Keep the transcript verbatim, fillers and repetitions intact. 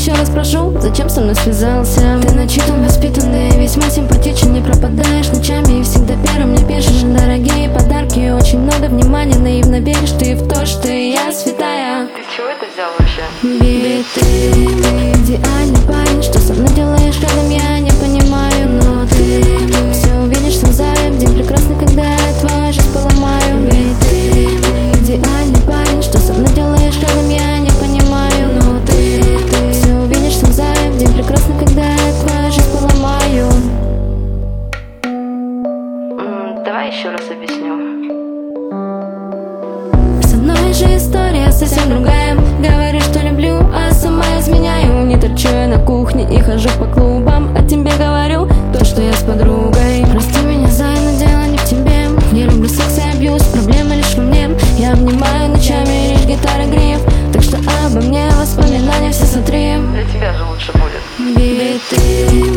еще раз прошу, зачем со мной связался? Ты начитан, воспитан, да и весьма симпатичен. Не пропадаешь ночами и всегда первым мне пишешь дорогие подарки. Очень много внимания, наивно веришь ты в то, что я святая. Ты чего это взял вообще? Ведь ты, ты идеальный парень. Что со мной делаешь рядом, я не понимаю. Но ты все увидишь сам за день прекрасный, когда я твою жизнь поломаю. Ведь ты, ты идеальный парень. Что со мной делаешь рядом, я не понимаю. Но ты, ты все увидишь сам за день прекрасный, когда я твою жизнь поломаю. М, Давай еще раз объясню. Со мной же история совсем другая. Говорю, что люблю, а сама изменяю. Не торчу я на кухне и хожу по клубам, а тебе говорю то, что я с подругой. Прости меня, зай, но дело не в тебе. Не люблю секс и абьюз, проблема лишь во мне. Я обнимаю ночами лишь гитара гриф. Так что обо мне воспоминания все сотри. Для тебя же лучше будет. Ведь ты